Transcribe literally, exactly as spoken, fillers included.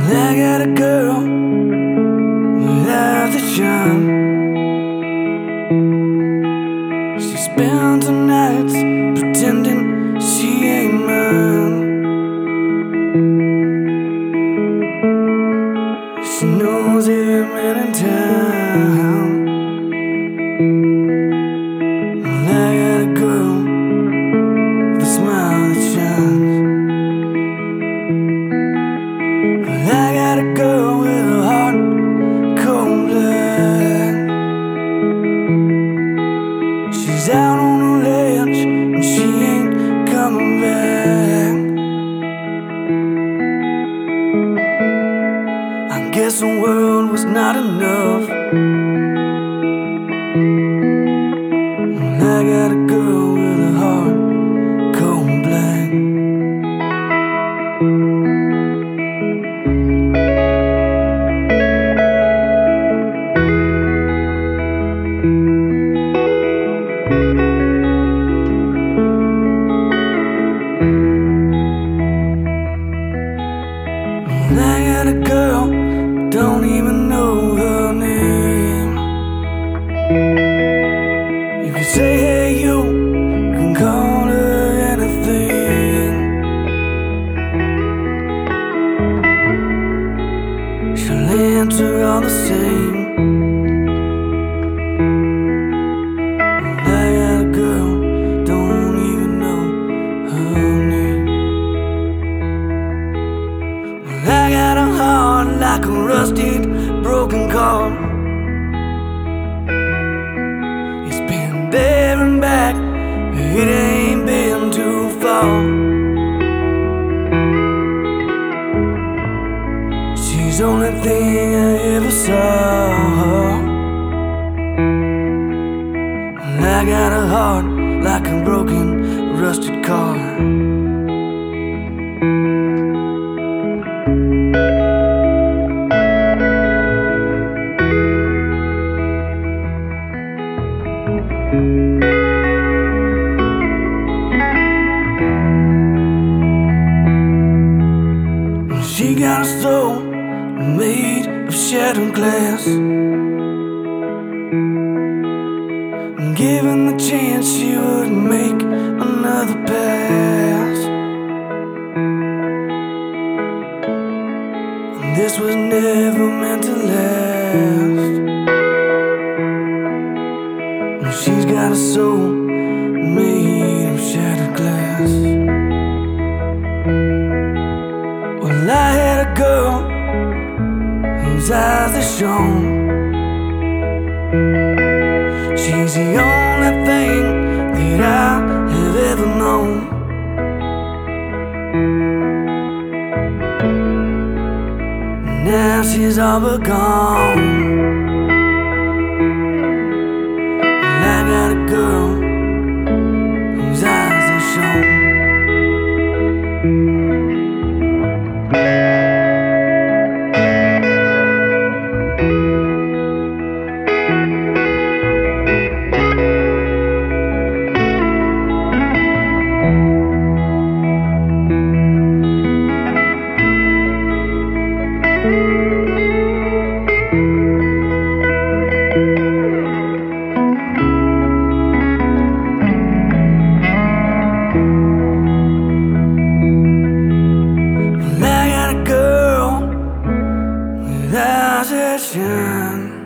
I got a girl without the charm. She spends her nights pretending she ain't mine. She knows every man in town. Well, I got a girl with a smile that shines. Well, I got a girl with a heart cold blood. She's out on a ledge and she ain't coming back. I guess the world was not enough. Well, I got a girl with a heart cold black. Well, I got a girl, don't even know her name. You can say, hey you, you can call her anything. She'll answer all the same. Well, I got a girl, don't even know her name. Well, I got a heart like a rusted, broken car. It's been there and back, it ain't been too far. She's the only thing I ever saw. Well, I got a heart like a broken, rusted car. She got a soul made of shattered glass. Given the chance, she would make another pass. This was never meant to last. She's got a soul made of shattered glass. Well, I had a girl whose eyes are shone. She's the only thing that I have ever known. Now she's all but gone. Well, I got a girl whose eyes are shone. Well, I got a girl with eyes that shine.